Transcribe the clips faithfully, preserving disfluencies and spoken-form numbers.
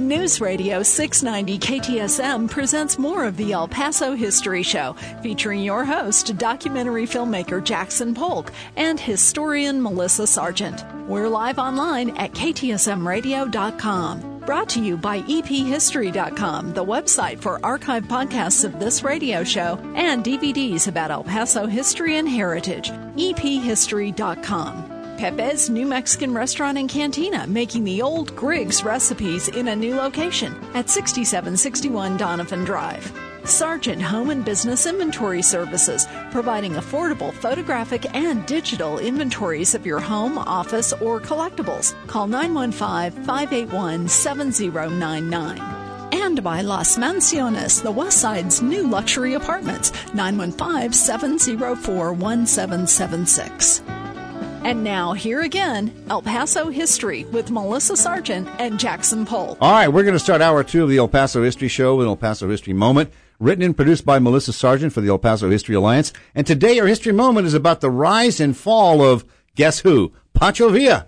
News Radio six ninety K T S M presents more of the El Paso History Show, featuring your host, documentary filmmaker Jackson Polk, and historian Melissa Sargent. We're live online at K T S M radio dot com. Brought to you by E P history dot com, the website for archive podcasts of this radio show and D V Ds about El Paso history and heritage. E P history dot com. Pepe's New Mexican Restaurant and Cantina, making the old Griggs recipes in a new location at sixty-seven sixty-one Donovan Drive. Sargent Home and Business Inventory Services, providing affordable photographic and digital inventories of your home, office, or collectibles. Call nine one five, five eight one, seven zero nine nine. And by Las Mansiones, the West Side's new luxury apartments, nine one five, seven zero four, one seven seven six. And now, here again, El Paso History with Melissa Sargent and Jackson Polk. All right, we're going to start hour two of the El Paso History Show with El Paso History Moment, written and produced by Melissa Sargent for the El Paso History Alliance. And today our History Moment is about the rise and fall of, guess who? Pancho Villa.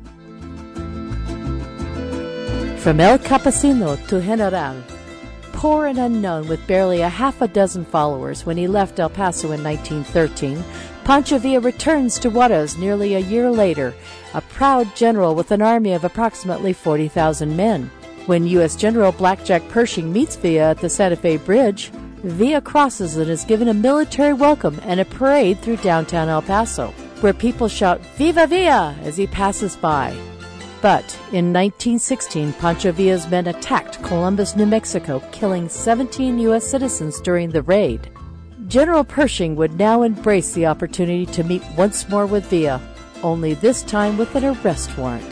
From El Campesino to General, poor and unknown with barely a half a dozen followers when he left El Paso in nineteen thirteen, Pancho Villa returns to Juarez nearly a year later, a proud general with an army of approximately forty thousand men. When U S General Blackjack Pershing meets Villa at the Santa Fe Bridge, Villa crosses and is given a military welcome and a parade through downtown El Paso, where people shout "Viva Villa" as he passes by. But in nineteen sixteen, Pancho Villa's men attacked Columbus, New Mexico, killing seventeen U S citizens during the raid. General Pershing would now embrace the opportunity to meet once more with Villa, only this time with an arrest warrant.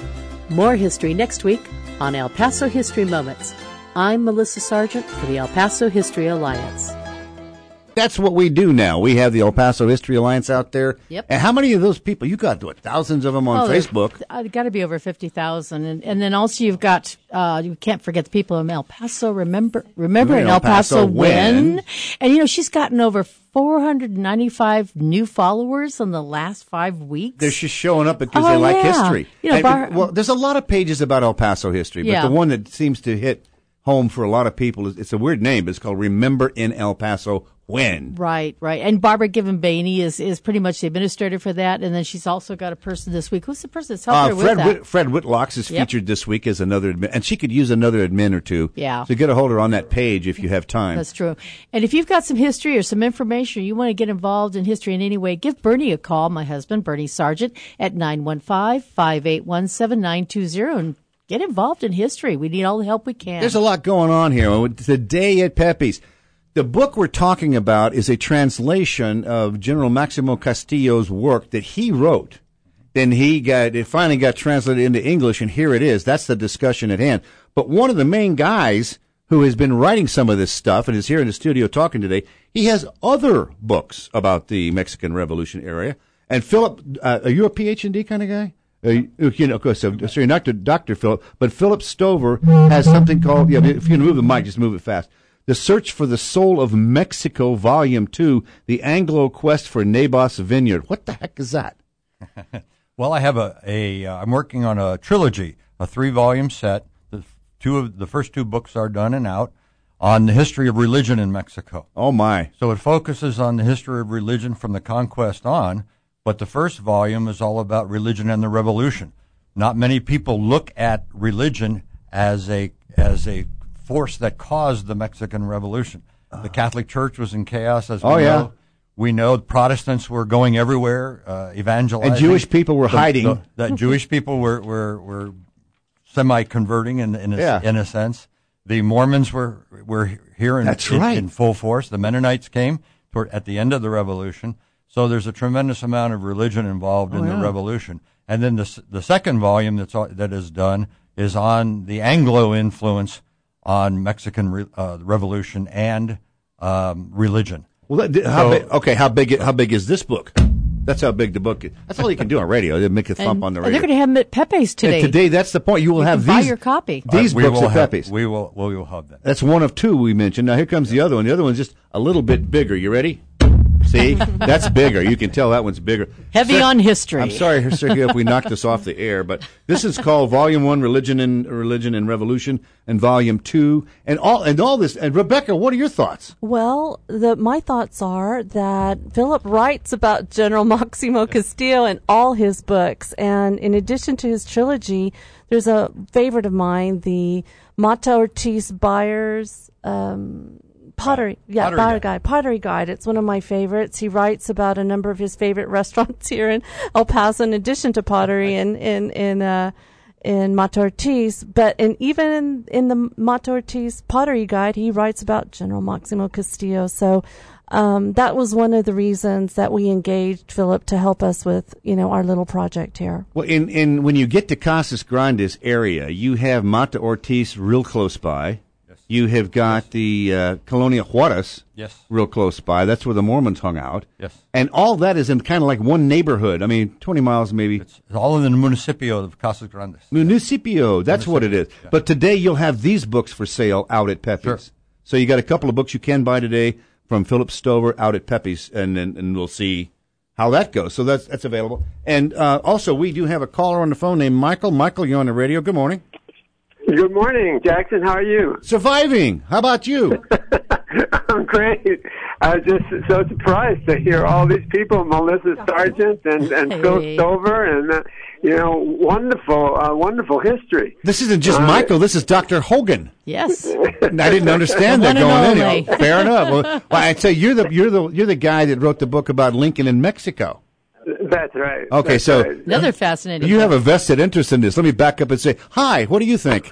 More history next week on El Paso History Moments. I'm Melissa Sargent for the El Paso History Alliance. That's what we do now. We have the El Paso History Alliance out there. Yep. And how many of those people? You got, what, thousands of them on oh, Facebook? I've got to be over fifty thousand. And, and then also you've got, uh, you can't forget the people in El Paso. Remember, remember in El Paso, Paso when? And, you know, she's gotten over four hundred ninety-five new followers in the last five weeks. They're just showing up because oh, they like yeah. history. You know, and, Bar- well, there's a lot of pages about El Paso history, but yeah. the one that seems to hit home for a lot of people is, it's a weird name, but it's called Remember in El Paso When. Right, right. And Barbara Given-Bainey is, is pretty much the administrator for that. And then she's also got a person this week. Who's the person that's helped uh, her Fred with that? Whit- Fred Whitlocks is yep. featured this week as another admin, and she could use another admin or two. Yeah. So get a hold of her on that page if you have time. That's true. And if you've got some history or some information, or you want to get involved in history in any way, give Bernie a call, my husband, Bernie Sargent, at nine one five, five eight one, seven nine two zero, and get involved in history. We need all the help we can. There's a lot going on here. Today at Pepe's. The book we're talking about is a translation of General Maximo Castillo's work that he wrote. Then he got, it finally got translated into English, and here it is. That's the discussion at hand. But one of the main guys who has been writing some of this stuff and is here in the studio talking today, he has other books about the Mexican Revolution area. And Philip, uh, are you a P H D kind of guy? Uh, you know, of course, so, so you're not Doctor Philip, but Philip Stover has something called, yeah, if you can move the mic, just move it fast. The Search for the Soul of Mexico, Volume two, The Anglo Quest for Nabos Vineyard. What the heck is that? Well, I have a, a uh, I'm working on a trilogy, a three-volume set. The two of the first two books are done and out on the history of religion in Mexico. Oh, my. So it focuses on the history of religion from the conquest on, but the first volume is all about religion and the revolution. Not many people look at religion as a as a force that caused the Mexican Revolution. The Catholic Church was in chaos, as we oh, yeah. know. We know Protestants were going everywhere, uh, evangelizing. And Jewish people were the, hiding. The, the Jewish people were, were, were semi-converting in, in, a, yeah. in a sense. The Mormons were were here in, That's in, right. in full force. The Mennonites came toward, at the end of the Revolution. So there's a tremendous amount of religion involved oh, in yeah. the Revolution. And then the the second volume that's that is done is on the Anglo influence on Mexican re, uh, Revolution and um, religion. Well, that, how so, big, okay, how big how big is this book? That's how big the book is. That's all you can do on radio. They make a thump and, on the and radio. they're going to have them at Pepe's today. And today, that's the point. You will you have can buy these. your copy. These uh, we books will at have, Pepe's. We will, we will have them. That's one of two we mentioned. Now here comes the other one. The other one's just a little bit bigger. You ready? See, that's bigger. You can tell that one's bigger. Heavy Sir, on history. I'm sorry, Sergio, if we knocked this off the air, but this is called Volume One: Religion and Religion and Revolution, and Volume Two, and all and all this. And Rebecca, what are your thoughts? Well, the, my thoughts are that Philip writes about General Maximo Castillo in all his books, and in addition to his trilogy, there's a favorite of mine, the Mata Ortiz Byers um, pottery, yeah, Pottery pottery Guide. guide, pottery guide. It's one of my favorites. He writes about a number of his favorite restaurants here in El Paso, in addition to pottery and in in uh, in Mata Ortiz. But and even in, in the Mata Ortiz pottery guide, he writes about General Maximo Castillo. So. Um, that was one of the reasons that we engaged Philip to help us with, you know, our little project here. Well, in, in when you get to Casas Grandes area, you have Mata Ortiz real close by. Yes. You have got the uh, Colonia Juarez Yes. real close by. That's where the Mormons hung out. Yes. And all that is in kind of like one neighborhood. I mean, twenty miles maybe. It's all in the municipio of Casas Grandes. Municipio, that's what it is. Yeah. But today you'll have these books for sale out at Pepe's. Sure. So you got a couple of books you can buy today from Philip Stover out at Pepe's, and, and and we'll see how that goes. So that's that's available. And uh, also, we do have a caller on the phone named Michael. Michael, you're on the radio. Good morning. Good morning, Jackson. How are you? Surviving. How about you? I'm great. I was just so surprised to hear all these people, Melissa Sargent and, and Phil Hey. Stover, and, uh, you know, wonderful, uh, wonderful history. This isn't just Uh, Michael. This is Doctor Hogan. Yes. And I didn't understand The that one going and in. only. Oh, fair enough. Well, well, I'd say you're the you're the you're the guy that wrote the book about Lincoln in Mexico. That's right. Okay, That's so right. Another fascinating. you have a book. vested interest in this. Let me back up and say, hi, what do you think?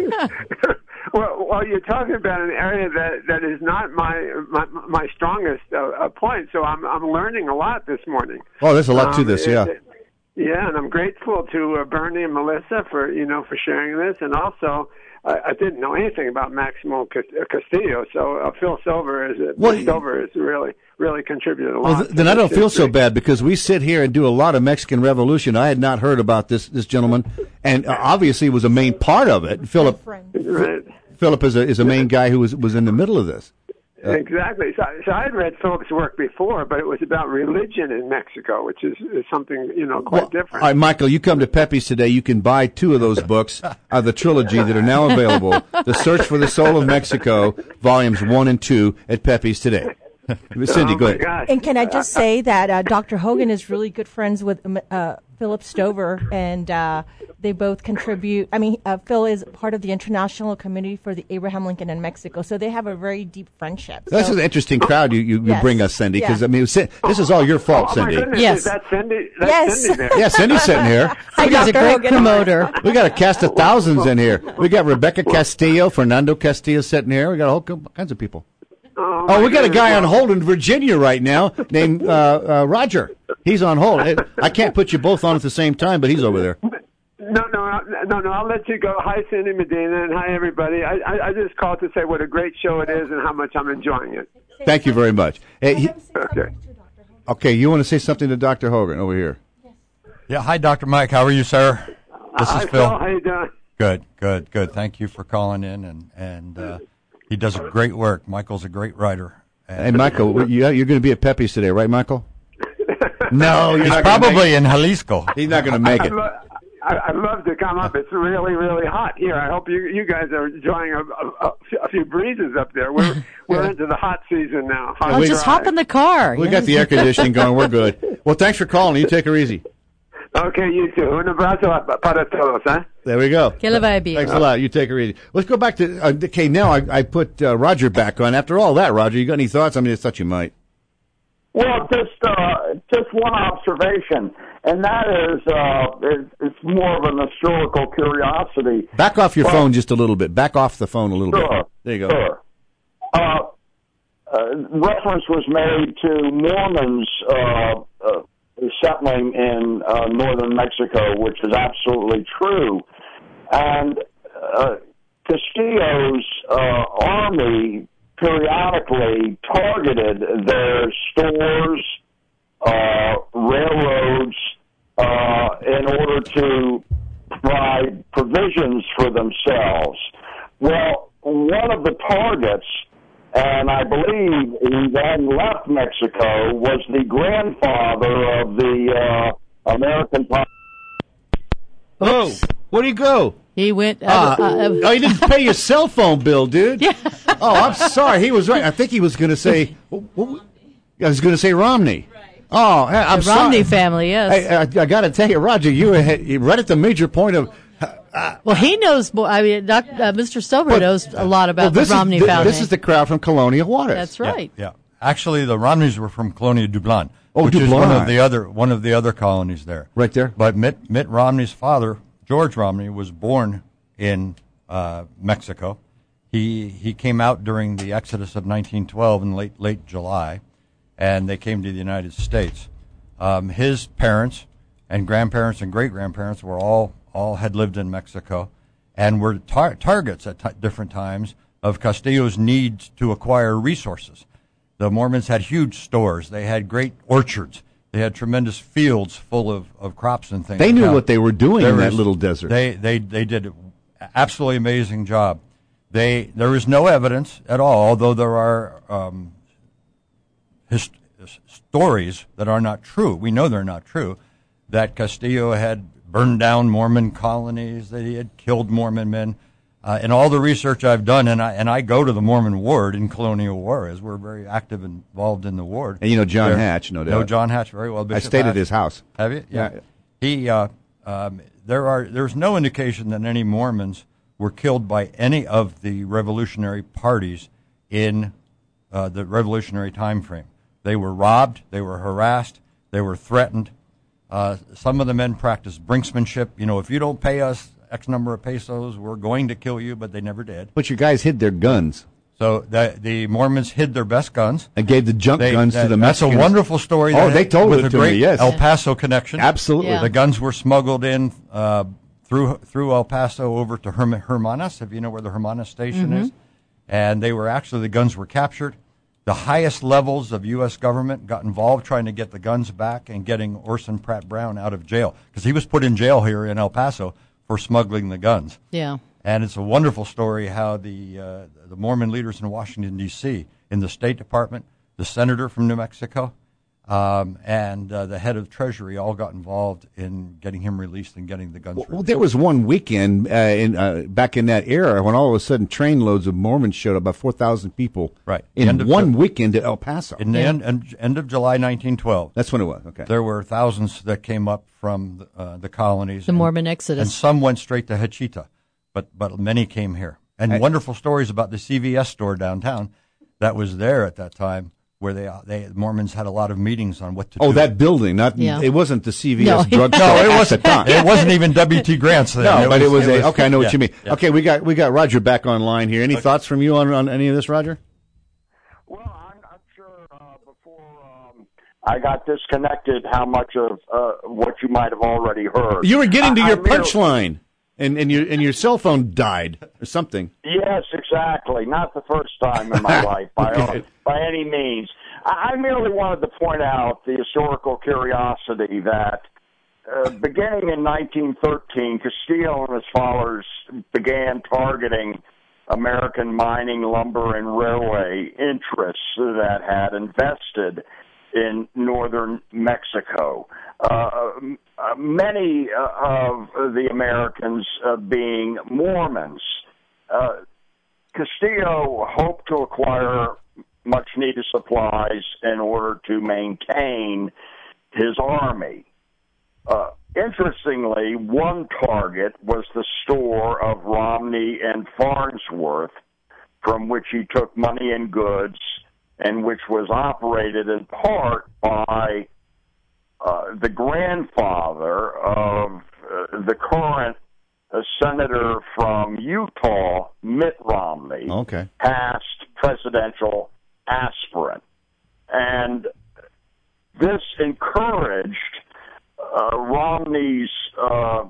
Well, well, you're talking about an area that, that is not my my, my strongest uh, uh, point, so I'm I'm learning a lot this morning. Oh, there's a lot to Um, this, it- yeah. it- yeah, and I'm grateful to uh, Bernie and Melissa for you know for sharing this, and also uh, I didn't know anything about Maximo Cas- uh, Castillo, so uh, Phil Silver is uh, Well, Phil Silver is really really contributed a lot. Well, th- to then I this don't feel so history. bad because we sit here and do a lot of Mexican Revolution. I had not heard about this this gentleman, and uh, obviously was a main part of it. Philip Right. Philip is a is a main guy who was was in the middle of this. Exactly. So, so I had read Philip's work before, but it was about religion in Mexico, which is, is something you know quite Well, different. all right, Michael, you come to Pepe's today. You can buy two of those books of the trilogy that are now available. The Search for the Soul of Mexico, volumes one and two at Pepe's today. Cindy, oh go my ahead. gosh. And can I just say that uh, Doctor Hogan is really good friends with um, uh, Philip Stover, and uh, they both contribute. I mean, uh, Phil is part of the International Committee for the Abraham Lincoln in Mexico, so they have a very deep friendship. This So- is an interesting crowd you, you, you Yes. bring us, Cindy, because Yeah. I mean, Cin- this is all your fault, Oh my Cindy. goodness! Yes. Is that Cindy? That's Yes. Cindy there. Yeah, Cindy's sitting here. Hi, He's a Doctor great Hogan. promoter. We got a cast of thousands in here. We got Rebecca Castillo, Fernando Castillo sitting here. We got all co- kinds of people. Oh, Oh, my we got a goodness. guy on Well, hold in Virginia right now named uh, uh, Roger. He's on hold. I can't put you both on at the same time, but he's over there. No, no, no, no. I'll let you go. Hi, Cindy Medina, and hi, everybody. I, I, I just called to say what a great show it is and how much I'm enjoying it. Thank you very much. Hey, he- Okay. okay, you want to say something to Doctor Hogan over here? Yeah. Hi, Doctor Mike. How are you, sir? This Hi, is Phil. How you doing? Good, good, good. Thank you for calling in, and and uh, he does a great work. Michael's a great writer. Hey, And Michael, you, you're going to be at Pepe's today, right, Michael? No, you're he's not gonna make probably in Jalisco. it. He's not going to make I'd, it. lo- I- I'd love to come up. It's really, really hot here. I hope you you guys are enjoying a, a, a few breezes up there. We're we're into the hot season now. Hot Oh, we- just dry. hop in the car. We Yeah. got the air conditioning going. We're good. Well, thanks for calling. You take her easy. Okay, you too. Un abrazo para todos, huh? There we go. Que le vaya bien. Thanks a lot. You take her easy. Let's go back to, uh, okay, now I, I put uh, Roger back on. After all that, Roger, you got any thoughts? I mean, I thought you might. Well, just uh, just one observation, and that is uh, it, it's more of an historical curiosity. Back off your Well, phone just a little bit. Back off the phone a little Sure. bit. There you go. Sure. Uh, uh, reference was made to Mormons uh, uh, settling in uh, northern Mexico, which is absolutely true. And uh, Castillo's uh, army periodically targeted their stores, uh, railroads, uh, in order to provide provisions for themselves. Well, one of the targets and I believe he then left Mexico, was the grandfather of the uh, American. Oh, where'd he go? He went. Uh, Uh, uh, uh, oh, he didn't pay your cell phone bill, dude. Yeah. Oh, I'm sorry. He was right. I think he was going to say. I was going to say Romney. Oh, I'm the sorry. Romney family, yes. I, I, I got to tell you, Roger, you were he- right at the major point of. Uh, well, he knows more. I mean, Doc, uh, Mister Stover but- knows a lot about well, this the Romney is, th- family. This is the crowd from Colonial Waters. That's right. Yeah, yeah. Actually, the Romneys were from Colonia Dublin, Oh, which is Dublin. one of the other one of the other colonies there. Right there. But Mitt, Mitt Romney's father, George Romney, was born in uh, Mexico. He he came out during the Exodus of nineteen twelve in late late July, and they came to the United States. Um, his parents and grandparents and great grandparents were all all had lived in Mexico, and were tar- targets at t- different times of Castillo's need to acquire resources. The Mormons had huge stores. They had great orchards. They had tremendous fields full of, of crops and things. They knew Now, what they were doing there in that was- little desert. They they they did an absolutely amazing job. They there is no evidence at all, although there are um, his, his stories that are not true. We know they're not true. That Castillo had burned down Mormon colonies, that he had killed Mormon men. Uh, in all the research I've done, and I and I go to the Mormon ward in Colonial Juarez. We're very active and involved in the ward. And you know John There- Hatch, no doubt. Know John Hatch very well. I Bishop stayed Hatch. at his house. Have you? Yeah. He. Uh, um, there are. There's no indication that any Mormons were killed by any of the revolutionary parties in uh, the revolutionary time frame. They were robbed. They were harassed. They were threatened. Uh, some of the men practiced brinksmanship. You know, if you don't pay us X number of pesos, we're going to kill you, but they never did. But your guys hid their guns So the, the Mormons hid their best guns. and gave the junk They- guns that- to the That's Mexicans. a wonderful story. Oh, that- they told with it a to me, great yes. El Paso connection. Absolutely. Yeah. The guns were smuggled in uh, through through El Paso over to Herm- Hermanas, if you know where the Hermanas station Mm-hmm. is. And they were actually, the guns were captured. The highest levels of U S government got involved trying to get the guns back and getting Orson Pratt Brown out of jail, because he was put in jail here in El Paso for smuggling the guns. Yeah. And it's a wonderful story how the uh, the Mormon leaders in Washington, D C, in the State Department, the senator from New Mexico, um, and uh, the head of Treasury all got involved in getting him released and getting the guns Well, released. there was one weekend uh, in uh, back in that era when all of a sudden trainloads of Mormons showed up, about four thousand people, Right. in End of one Ju- weekend to El Paso. In the end, end, end of July nineteen twelve, That's when it was. Okay. there were thousands that came up from the, uh, the colonies. The and- Mormon Exodus. And some went straight to Hachita, but, but many came here. And I- wonderful stories about the C V S store downtown that was there at that time, where they, they Mormons had a lot of meetings on what to Oh, do. that building, not Yeah. it wasn't the C V No. S drugstore. No, it at wasn't. the time. It wasn't even W T Grant's then. No, but it was, a. Okay, I know what yeah, you mean. yeah. Okay, we got we got Roger back online here. Any thoughts from you on, on any of this, Roger? Well, I'm, I'm sure uh, before um, I got disconnected, how much of uh, what you might have already heard. You were getting to I- your I merely- punchline, and and your and your cell phone died or something. Yes, exactly. Not the first time in my life, by Okay. by any means. I I merely wanted to point out the historical curiosity that, uh, beginning in nineteen thirteen, Castillo and his followers began targeting American mining, lumber, and railway interests that had invested in northern Mexico. Uh, m- uh, many uh, of the Americans uh, being Mormons. Uh, Castillo hoped to acquire much needed supplies in order to maintain his army. Uh, interestingly, one target was the store of Romney and Farnsworth, from which he took money and goods, and which was operated in part by uh, the grandfather of uh, the current uh, senator from Utah, Mitt Romney, Okay. past presidential aspirant. And this encouraged uh, Romney's uh,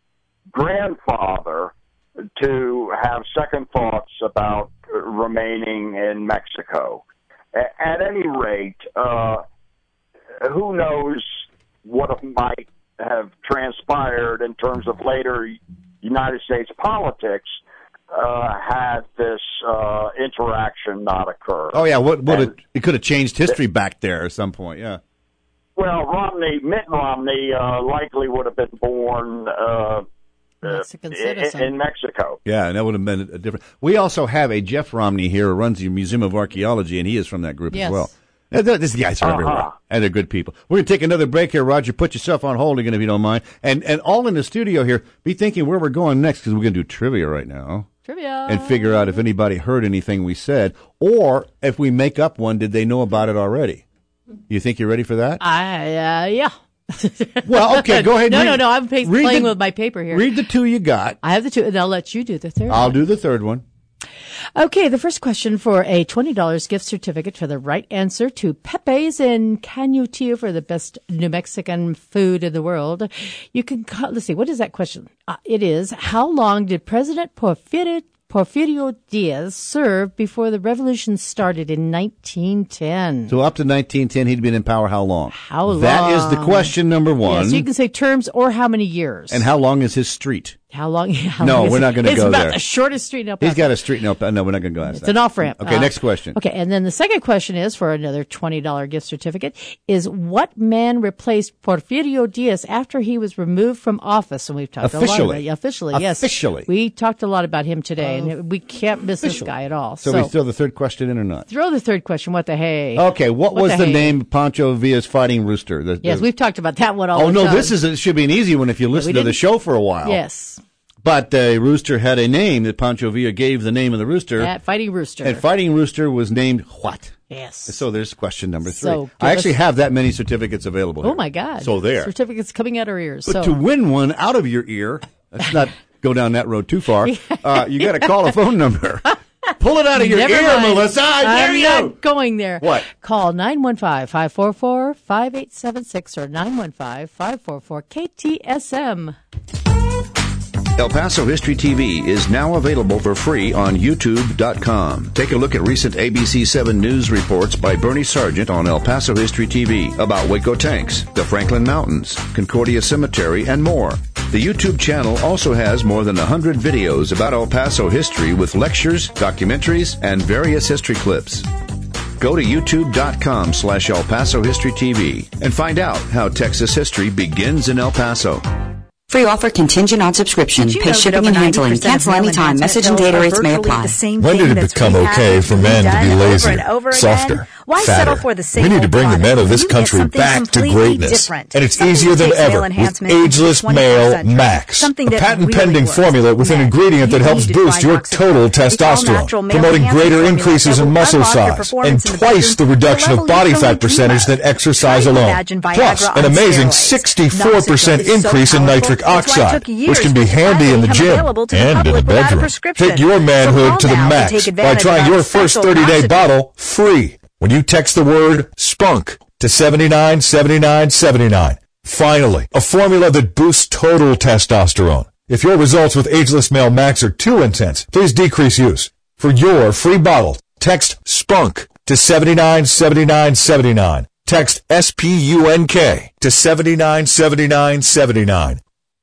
grandfather to have second thoughts about uh, remaining in Mexico. A- at any rate, uh, who knows what might have transpired in terms of later United States politics, uh, had this uh, interaction not occurred. Oh, yeah, what, what And, it, it could have changed history back there at some point, yeah. Well, Romney, Mitt Romney, uh, likely would have been born uh, Mexican uh, citizen. in, in Mexico. Yeah, and that would have been a different. We also have a Jeff Romney here who runs the Museum of Archaeology, and he is from that group Yes. as well. Uh, th- These guys are Uh-huh. everywhere, and they're good people. We're going to take another break here, Roger. Put yourself on hold again if you don't mind. And and all in the studio here, be thinking where we're going next, because we're going to do trivia right now. Trivia. And figure out if anybody heard anything we said, or if we make up one, did they know about it already? You think you're ready for that? I, uh, yeah. Well, okay, go ahead. No, read- no, no. I'm pa- read playing the- with my paper here. Read the two you got. I have the two, and I'll let you do the third. I'll one. do the third one. Okay, the first question for a twenty dollars gift certificate for the right answer to Pepe's in Canutillo for the best New Mexican food in the world. You can call, let's see, what is that question? Uh, it is, how long did President Porfirio, Porfirio Diaz serve before the revolution started in nineteen ten? So up to nineteen ten, he'd been in power how long? How long? That is the question number one. Yeah, so you can say terms or how many years. And how long is his street? How long? How No, long is we're it? not gonna It's go about there. the shortest street in El Paso. He's got a street. No, no, we're not going to go ask It's that. an off-ramp. Okay, Uh, next question. Okay, and then the second question is, for another twenty dollars gift certificate, is what man replaced Porfirio Diaz after he was removed from office? And we've talked a lot Officially. about it. Officially, yes. Officially. We talked a lot about him today, and we can't miss this guy at all. So, So, we throw the third question in or not? throw the third question. What the hey? Okay, what, What was the the hey? name of Pancho Villa's fighting rooster? The- Yes, the- we've talked about that one all Oh, the no, time. this is it should be an easy one if you listen we to the didn't- show for a while. Yes. But the rooster had a name that Pancho Villa gave the name of the rooster. That fighting rooster. And fighting rooster was named what? Yes. So there's question number three. So, I give actually us- have that many certificates available Oh here. my God. So there. Certificates coming out our ears. But so. to win one out of your ear, let's not go down that road too far. Uh, you got to call a phone number. Pull it out of your Never ear, mind. Melissa. I dare I'm you. not going there. What? Call nine one five, five four four, five eight seven six or nine one five, five four four, K T S M. El Paso History T V is now available for free on YouTube dot com. Take a look at recent A B C seven news reports by Bernie Sargent on El Paso History T V about Waco Tanks, the Franklin Mountains, Concordia Cemetery, and more. The YouTube channel also has more than one hundred videos about El Paso history with lectures, documentaries, and various history clips. Go to YouTube dot com slash El Paso History T V and find out how Texas history begins in El Paso. Free offer contingent on subscription. Pay shipping and handling. Cancel anytime. Message and data rates may apply. When did it become okay for men to be lazy, softer, Why fatter? settle for the same We need to old bring the men of this product? You country get something back to completely greatness. different. And it's Something easier that than takes ever male with enhancement into Ageless the Male twenty-first century. Max, Something a that patent-pending really works. formula with an Men, ingredient that you helps need to boost try your Noxidil. total It's all testosterone, natural male promoting enhancement greater formula increases that in will muscle unlock your size performance and in the twice the bedroom reduction to a of level body you fat don't percentage dream than of. exercise Try alone. Imagine Viagra Plus, on an amazing steroids. sixty-four percent Noxidil is so increase in powerful, nitric that's why it oxide, took years which can be for it to handy in the become gym available to the and in public the without a bedroom. prescription. Take your So manhood call to the now to max take by advantage trying of your our first special thirty-day Noxidil. bottle free when you text the word SPUNK to seven nine seven nine seven nine. Finally, a formula that boosts total testosterone. If your results with Ageless Male Max are too intense, please decrease use. For your free bottle, text SPUNK to seven nine seven nine seven nine. Text S P U N K to seven nine seven nine seven nine.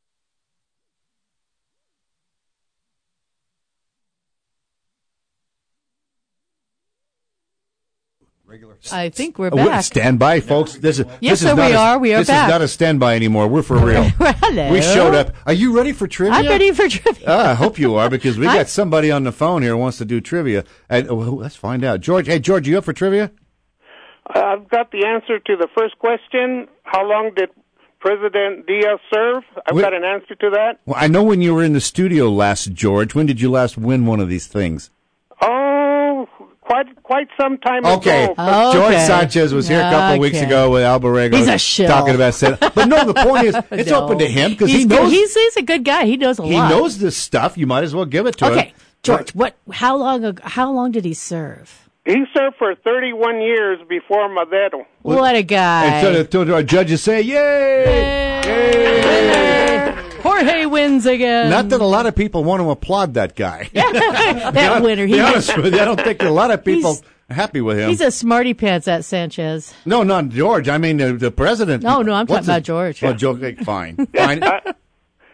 I think we're Uh, wait, back. Stand by, folks. This is Yes, this is sir, not we a, are. We are this back. is not a standby anymore. We're for real. Hello. We showed up. Are you ready for trivia? I'm ready for trivia. Ah, I hope you are, because we I- got somebody on the phone here who wants to do trivia. And, oh, let's find out. George, hey, George, you up for trivia? I've got the answer to the first question. How long did President Diaz serve? I've Wait. got an answer to that. Well, I know when you were in the studio last, George. When did you last win one of these things? Oh, quite quite some time Okay. ago. Oh, George okay. Sanchez was here a couple of weeks Okay. ago with Alborego. He's a shill. Talking about Senate. But no, the point is, it's No. open to him because He's he good. knows He's, he's a good guy. He knows a he lot. knows this stuff. You might as well give it to him. Okay, George. What? How long? ag- How long did he serve? He served for thirty-one years before Madero. What a guy! And so the, our judges say, "Yay! Yay!" Jorge wins again. Not that a lot of people want to applaud that guy. that winner. Be He, honest with you, I don't think a lot of people He's- are happy with him. he's a smarty pants, that Sanchez. No, not George. I mean the, the president. No, no, I'm What's talking about his- George. Oh, George. Fine, fine. I,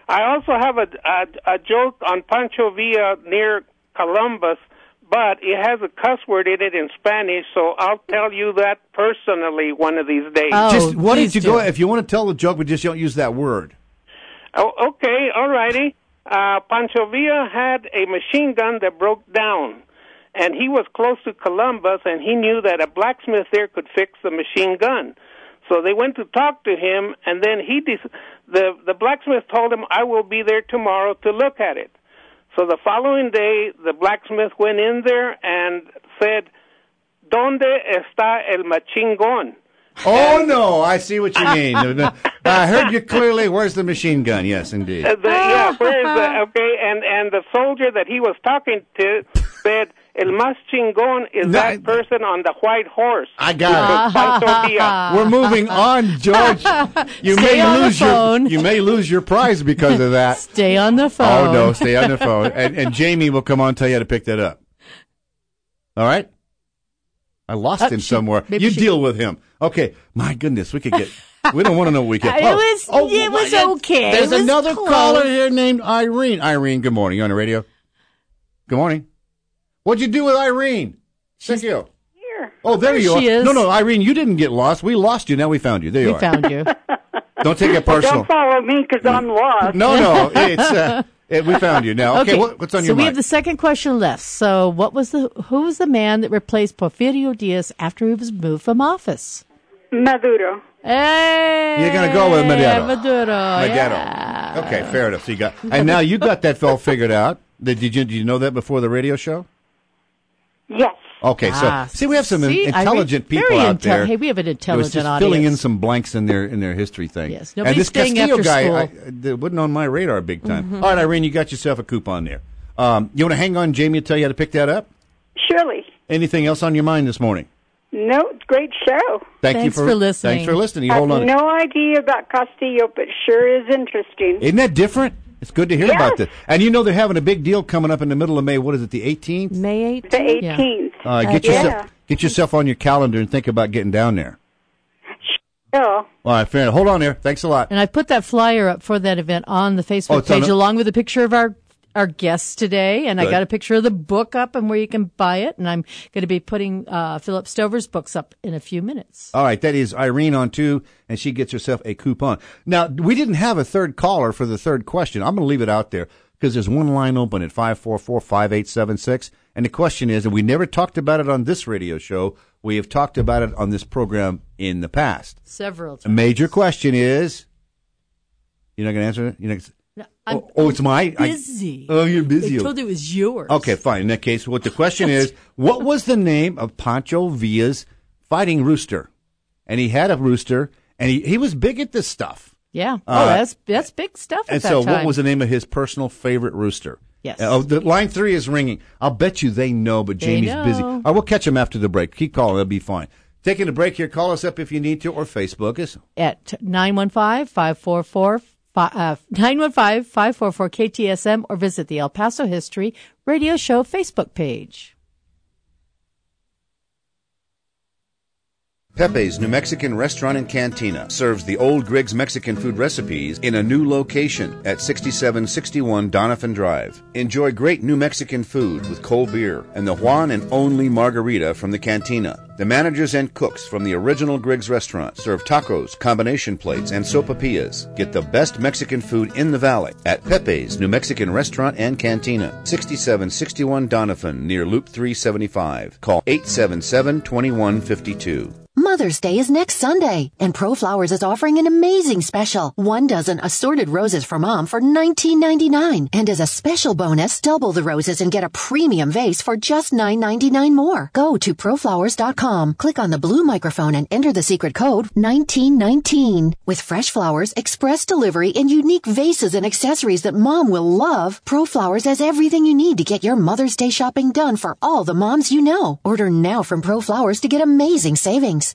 I also have a, a, a joke on Pancho Villa near Columbus, but it has a cuss word in it in Spanish, so I'll tell you that personally one of these days. Oh, just why don't you do. go? If you want to tell the joke, but just don't use that word. Oh, okay, all righty. Uh, Pancho Villa had a machine gun that broke down, and he was close to Columbus, and he knew that a blacksmith there could fix the machine gun. So they went to talk to him, and then he de- the the blacksmith told him, "I will be there tomorrow to look at it." So the following day, the blacksmith went in there and said, "¿Dónde está el machingón?" Oh, no, I see what you mean. I heard you clearly. Where's the machine gun? Yes, indeed. Uh, the, yeah, where's the, okay, and, and the soldier that he was talking to said, "El más chingón is no, that person on the white horse." I got it. We're moving on, George. You Stay may on lose the phone. your you may lose your prize because of that. Stay on the phone. Oh no, stay on the phone. And, and Jamie will come on and tell you how to pick that up. All right. I lost uh, him she, somewhere. You she, deal with him. Okay. My goodness, we could get. We don't want to know what we get. It oh, was. oh, it was okay. There's it was another close. caller here named Irene. Irene, good morning. You on the radio? Good morning. What'd you do with Irene? Thank you. Here. Oh, there, there you she are. Is. No, no, Irene, you didn't get lost. We lost you. Now we found you. There you we are. We found you. Don't take it personal. Well, don't follow me because I'm lost. No, no. It's uh, it, we found you now. Okay, okay. What, what's on so your mind? So we have the second question left. So, what was the who was the man that replaced Porfirio Diaz after he was moved from office? Maduro. Hey, you're gonna go with Maduro. Maduro. Maduro. Yeah. Okay, fair enough. So you got, and now you got that fell figured out. Did you did you know that before the radio show? Yes. Okay, so ah, see, we have some see, intelligent re- people out intel- there. Hey, we have an intelligent just audience. filling in some blanks in their in their history thing. Yes, and nobody's this staying Castillo after guy, school. I, that wasn't on my radar big time. Mm-hmm. All right, Irene, you got yourself a coupon there. Um, you want to hang on, Jamie, to tell you how to pick that up? Surely. Anything else on your mind this morning? No, great show. Thank Thanks you for, for listening. Thanks for listening. You I hold have on. no idea about Castillo, but sure is interesting. Isn't that different? It's good to hear yes. about this. And you know they're having a big deal coming up in the middle of May. What is it, the eighteenth? May eighteenth? The eighteenth. Yeah. Uh, get, uh, yourself, yeah. get yourself on your calendar and think about getting down there. Sure. All right, fair enough. Hold on there. Thanks a lot. And I put that flyer up for that event on the Facebook oh, page, a- along with a picture of our our guests today, and Good. I got a picture of the book up and where you can buy it, and I'm going to be putting uh, Philip Stover's books up in a few minutes. All right, that is Irene on two, and she gets herself a coupon. Now, we didn't have a third caller for the third question. I'm going to leave it out there because there's one line open at five four four, five eight seven six, and the question is, and we never talked about it on this radio show, we have talked about it on this program in the past. Several times. A major question is, you're not going to answer it? You're not gonna, No, I'm oh, oh, it's my busy. I, oh, you're busy. I told you it was yours. Okay, fine. In that case, what the question is, what was the name of Pancho Villa's fighting rooster? And he had a rooster, and he, he was big at this stuff. Yeah. Oh, Uh, that's that's big stuff at And that so time. what was the name of his personal favorite rooster? Yes. Uh, oh, the line three is ringing. I'll bet you they know, but They Jamie's know. busy. All right, we'll catch him after the break. Keep calling. That'll be fine. Taking a break here. Call us up if you need to, or Facebook us. At nine one five, five four four, nine one five, five four four K T S M, or visit the El Paso History Radio Show Facebook page. Pepe's New Mexican Restaurant and Cantina serves the old Griggs Mexican food recipes in a new location at sixty-seven sixty-one Doniphan Drive. Enjoy great New Mexican food with cold beer and the one and only margarita from the cantina. The managers and cooks from the original Griggs restaurant serve tacos, combination plates, and sopapillas. Get the best Mexican food in the valley at Pepe's New Mexican Restaurant and Cantina, sixty-seven sixty-one Doniphan, near Loop three seventy-five. Call eight seven seven, two one five two. Mother's Day is next Sunday, and ProFlowers is offering an amazing special. One dozen assorted roses for Mom for nineteen ninety-nine. And as a special bonus, double the roses and get a premium vase for just nine ninety-nine more. Go to proflowers dot com, click on the blue microphone and enter the secret code nineteen nineteen. With fresh flowers, express delivery, and unique vases and accessories that Mom will love, ProFlowers has everything you need to get your Mother's Day shopping done for all the moms you know. Order now from ProFlowers to get amazing savings.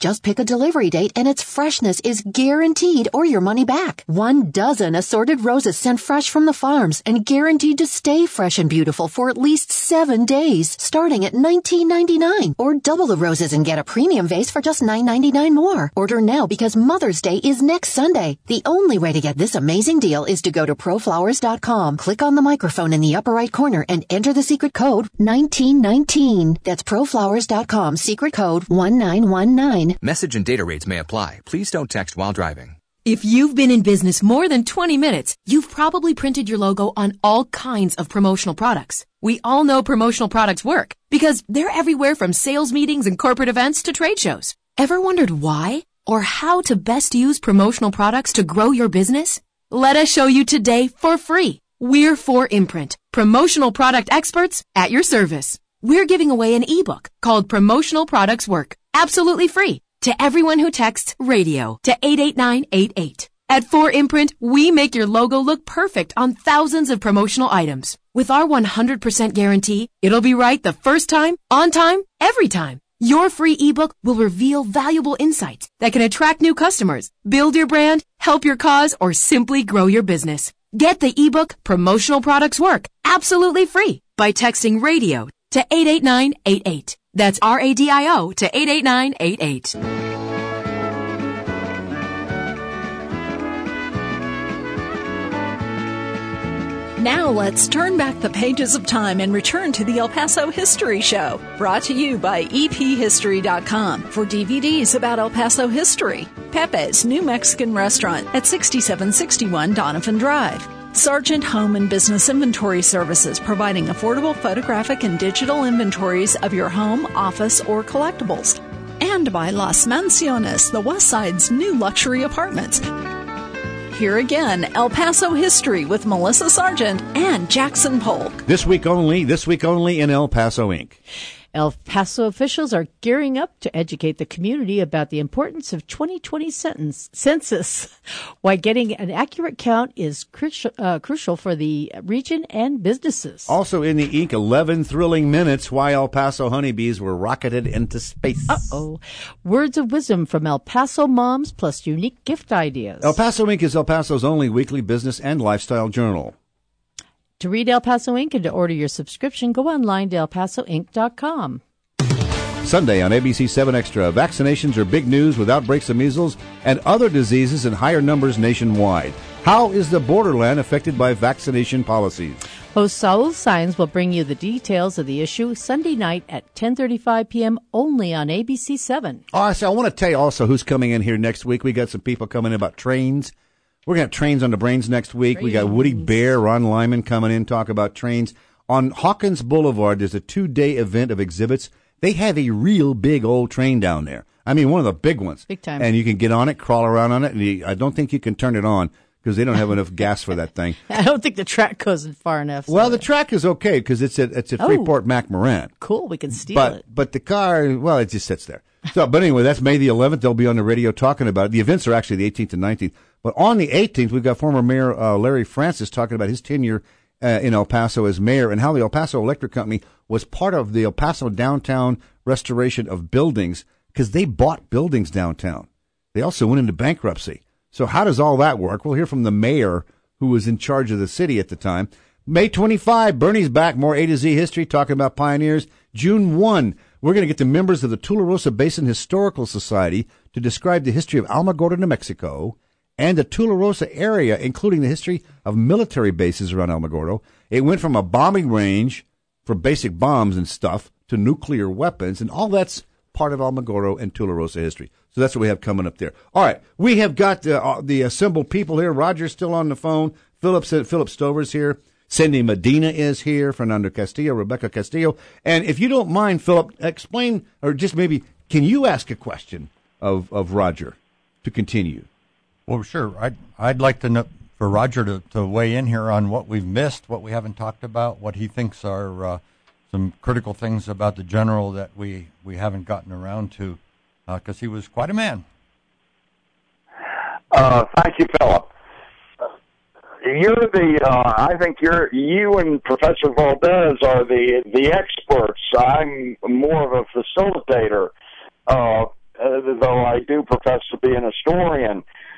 Just pick a delivery date and its freshness is guaranteed or your money back. One dozen assorted roses sent fresh from the farms and guaranteed to stay fresh and beautiful for at least seven days, starting at nineteen ninety-nine. Or double the roses and get a premium vase for just nine ninety-nine more. Order now because Mother's Day is next Sunday. The only way to get this amazing deal is to go to proflowers dot com, click on the microphone in the upper right corner, and enter the secret code nineteen nineteen. That's proflowers dot com, secret code one nine one nine. Message and data rates may apply. Please don't text while driving. If you've been in business more than twenty minutes, you've probably printed your logo on all kinds of promotional products. We all know promotional products work because they're everywhere from sales meetings and corporate events to trade shows. Ever wondered why or how to best use promotional products to grow your business? Let us show you today for free. We're four Imprint, promotional product experts at your service. We're giving away an ebook called Promotional Products Work, absolutely free, to everyone who texts radio to eight eight nine eight eight. At four Imprint, we make your logo look perfect on thousands of promotional items. With our one hundred percent guarantee, it'll be right the first time, on time, every time. Your free ebook will reveal valuable insights that can attract new customers, build your brand, help your cause, or simply grow your business. Get the ebook Promotional Products Work absolutely free by texting radio to eight eight nine eight eight. That's R A D I O to eight eight nine eight eight. Now let's turn back the pages of time and return to the El Paso History Show, brought to you by E P history dot com for D V Ds about El Paso history. Pepe's New Mexican Restaurant at sixty-seven sixty-one Donovan Drive. Sargent Home and Business Inventory Services, providing affordable photographic and digital inventories of your home, office, or collectibles. And by Las Mansiones, the West Side's new luxury apartments. Here again, El Paso History with Melissa Sargent and Jackson Polk. This week only, this week only in El Paso, Incorporated. El Paso officials are gearing up to educate the community about the importance of twenty twenty sentence, census, why getting an accurate count is crucial, uh, crucial for the region and businesses. Also in the Inc, eleven thrilling minutes why El Paso honeybees were rocketed into space. Uh-oh. Words of wisdom from El Paso moms plus unique gift ideas. El Paso Incorporated is El Paso's only weekly business and lifestyle journal. To read El Paso Incorporated and to order your subscription, go online to el paso inc dot com. Sunday on A B C seven Extra, vaccinations are big news with outbreaks of measles and other diseases in higher numbers nationwide. How is the borderland affected by vaccination policies? Host Saul Saenz will bring you the details of the issue Sunday night at ten thirty-five p.m. only on A B C seven. Oh, so I want to tell you also who's coming in here next week. We got some people coming in about trains. We're going to have Trains on the Brains next week. Trains. We got Woody Bear, Ron Lyman coming in, talk about trains. On Hawkins Boulevard, there's a two-day event of exhibits. They have a real big old train down there. I mean, one of the big ones. Big time. And you can get on it, crawl around on it, and you, I don't think you can turn it on because they don't have enough gas for that thing. I don't think the track goes far enough. So. Well, the track is okay because it's at, it's at oh, Freeport McMoran. Cool, we can steal but, it. But the car, well, it just sits there. So, but anyway, that's May the eleventh. They'll be on the radio talking about it. The events are actually the eighteenth and nineteenth. But on the eighteenth, we've got former Mayor uh, Larry Francis talking about his tenure uh, in El Paso as mayor and how the El Paso Electric Company was part of the El Paso downtown restoration of buildings because they bought buildings downtown. They also went into bankruptcy. So how does all that work? We'll hear from the mayor who was in charge of the city at the time. May twenty-fifth, Bernie's back. More A to Z history, talking about pioneers. June first, we're going to get the members of the Tularosa Basin Historical Society to describe the history of Alamogordo, New Mexico, and the Tularosa area, including the history of military bases around Alamogordo. It went from a bombing range for basic bombs and stuff to nuclear weapons, and all that's part of Alamogordo and Tularosa history. So that's what we have coming up there. All right, we have got uh, the assembled people here. Roger's still on the phone. Philip, Philip Stover's here. Cindy Medina is here. Fernando Castillo, Rebecca Castillo. And if you don't mind, Philip, explain, or just maybe, can you ask a question of, of Roger to continue? Well, sure. I'd, I'd like to know, for Roger to, to weigh in here on what we've missed, what we haven't talked about, what he thinks are uh, some critical things about the general that we, we haven't gotten around to, because uh, he was quite a man. Uh, thank you, Philip. You're the, uh, I think you're, you and Professor Valdez are the, the experts. I'm more of a facilitator. Uh, uh, though I do profess to be an historian.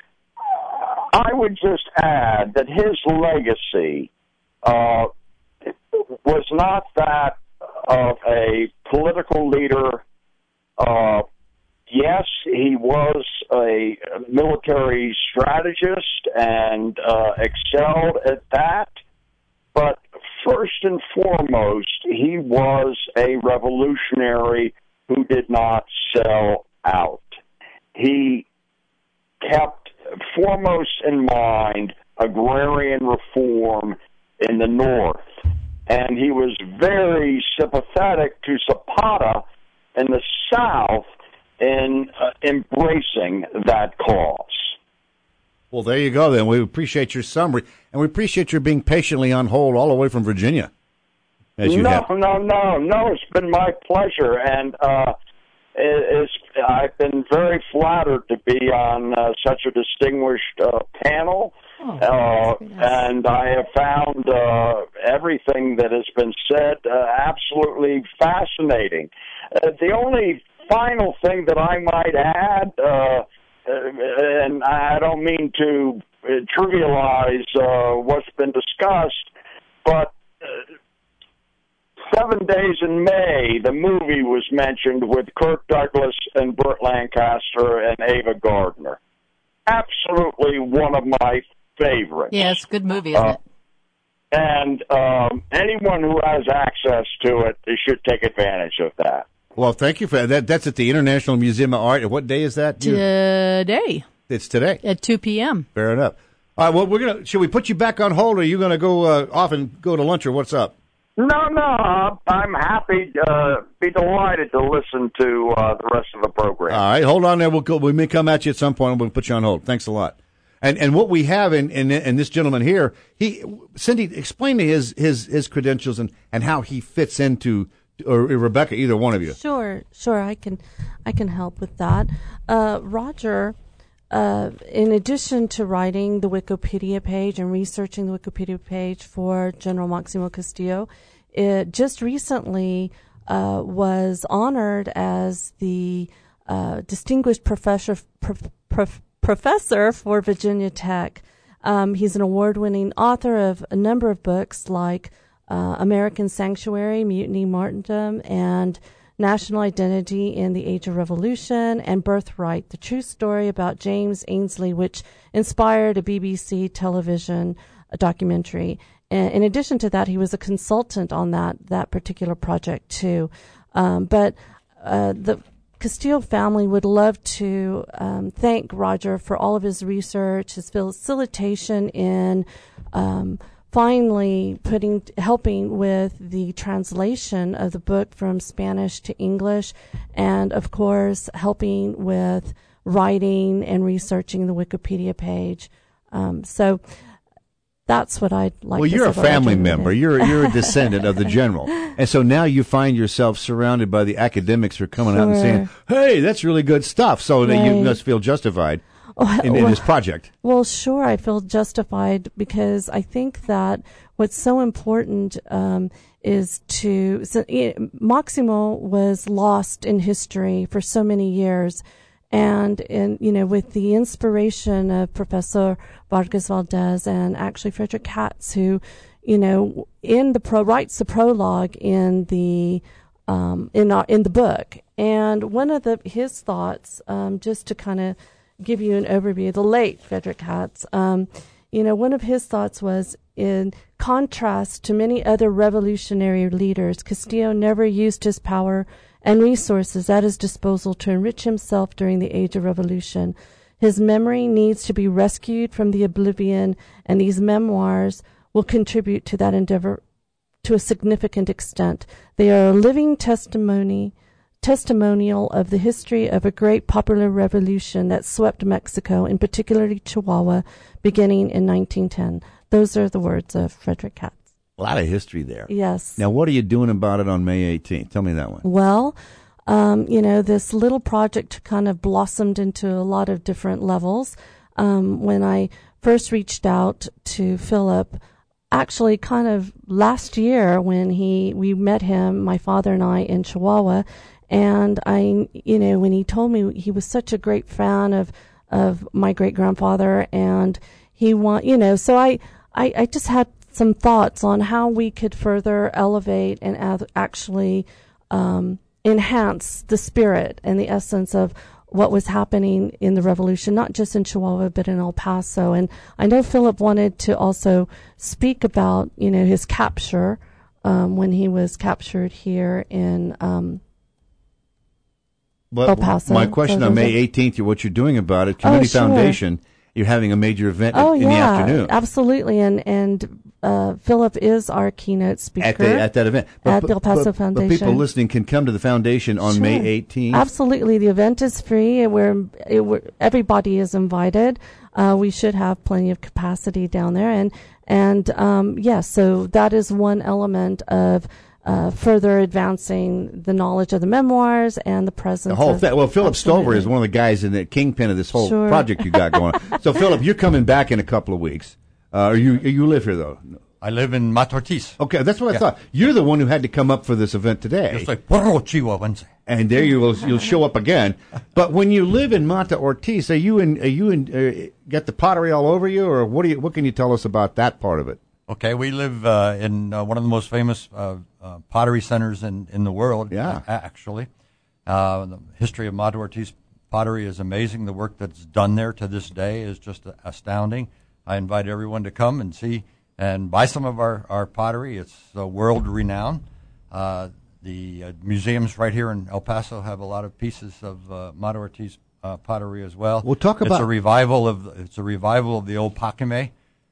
I would just add that his legacy uh, was not that of a political leader. Uh, yes, he was a military strategist and uh, excelled at that, but first and foremost, he was a revolutionary who did not sell out. He kept foremost in mind agrarian reform in the North, and he was very sympathetic to Zapata in the South in uh, embracing that cause. Well, there you go, then. We appreciate your summary, and we appreciate your being patiently on hold all the way from Virginia. As you no, have. no, no, no. It's been my pleasure, and uh, it, it's, I've been very flattered to be on uh, such a distinguished uh, panel. Oh, uh, and I have found uh, everything that has been said uh, absolutely fascinating. Uh, the only final thing that I might add, uh, and I don't mean to trivialize uh, what's been discussed, but uh, Seven Days in May, the movie was mentioned with Kirk Douglas and Burt Lancaster and Ava Gardner. Absolutely one of my favorites. Yeah, it's a good movie, isn't uh, it? And um, anyone who has access to it, they should take advantage of that. Well, thank you for that. That's at the International Museum of Art. What day is that? Today. It's today. At two p.m. Fair enough. All right, well, we're gonna. Should we put you back on hold, or are you going to go uh, off and go to lunch, or what's up? No, no, I'm happy, uh, be delighted to listen to uh, the rest of the program. All right, hold on there. We'll go, we may come at you at some point, and we'll put you on hold. Thanks a lot. And and what we have in, in, in this gentleman here, he Cindy, explain to his his his credentials and, and how he fits into, or Rebecca, either one of you. Sure, sure, I can I can help with that. Uh, Roger, uh, in addition to writing the Wikipedia page and researching the Wikipedia page for General Maximo Castillo, it just recently uh, was honored as the uh, distinguished professor prof, prof, professor for Virginia Tech. Um, he's an award-winning author of a number of books like uh, American Sanctuary, Mutiny, Martyrdom, and National Identity in the Age of Revolution, and Birthright, the true story about James Ainsley, which inspired a B B C television documentary. And in addition to that, he was a consultant on that that particular project too. Um, but uh, the Castillo family would love to um, thank Roger for all of his research, his facilitation in um, finally putting, helping with the translation of the book from Spanish to English, and of course helping with writing and researching the Wikipedia page. Um, so that's what I'd like well, to say. Well, you're a family Roger member. Newman. You're you're a descendant of the general. And so now you find yourself surrounded by the academics who are coming sure. out and saying, hey, that's really good stuff. So right. that you must feel justified well, in, in this project. Well, sure, I feel justified because I think that what's so important um, is to so, it, Maximo was lost in history for so many years. And, in, you know, with the inspiration of Professor Vargas Valdez and actually Frederick Katz, who, you know, in the pro writes the prologue in the um, in our, in the book. And one of the his thoughts, um, just to kind of give you an overview, the late Frederick Katz, um, you know, one of his thoughts was, in contrast to many other revolutionary leaders, Castillo never used his power and resources at his disposal to enrich himself during the Age of Revolution. His memory needs to be rescued from the oblivion, and these memoirs will contribute to that endeavor to a significant extent. They are a living testimony, testimonial of the history of a great popular revolution that swept Mexico, and particularly Chihuahua, beginning in nineteen ten. Those are the words of Frederick Katz. A lot of history there. Yes. Now, what are you doing about it on May eighteenth? Tell me that one. Well, um, you know, this little project kind of blossomed into a lot of different levels. Um, when I first reached out to Philip, actually kind of last year when he we met him, my father and I, in Chihuahua, And I, you know, when he told me he was such a great fan of of my great grandfather, and he want, you know, so I, I, I just had some thoughts on how we could further elevate and ad- actually um, enhance the spirit and the essence of what was happening in the revolution, not just in Chihuahua, but in El Paso. And I know Philip wanted to also speak about, you know, his capture um, when he was captured here in um, But El Paso. My question on May eighteenth, what you're doing about it, Community oh, sure. Foundation, you're having a major event oh, in yeah, the afternoon. Absolutely. And, and uh, Philip is our keynote speaker. At, the, at that event. But, at the El Paso but, Foundation. But people listening can come to the foundation on sure. May eighteenth. Absolutely. The event is free. And we're, it, we're, everybody is invited. Uh, we should have plenty of capacity down there. And, and um, yes, yeah, so that is one element of Uh, further advancing the knowledge of the memoirs and the presence. The whole of, thing. Well, Philip absolutely. Stover is one of the guys in the kingpin of this whole sure. project you got going on. So, Philip, you're coming back in a couple of weeks. Uh, you you live here though. I live in Mata Ortiz. Okay, that's what I yeah. thought. You're the one who had to come up for this event today. It's like Porro Chihuahuense. And there you will you'll show up again. But when you live in Mata Ortiz, are you in? Are you in? Uh, got the pottery all over you, or what do you? What can you tell us about that part of it? Okay, we live uh, in uh, one of the most famous uh, uh, pottery centers in, in the world, yeah. a- actually. Uh, the history of Mata Ortiz pottery is amazing. The work that's done there to this day is just astounding. I invite everyone to come and see and buy some of our, our pottery. It's uh, world-renowned. Uh, the uh, museums right here in El Paso have a lot of pieces of uh, Mata Ortiz uh, pottery as well. We'll talk about it's a revival of it's a revival of the old Pakime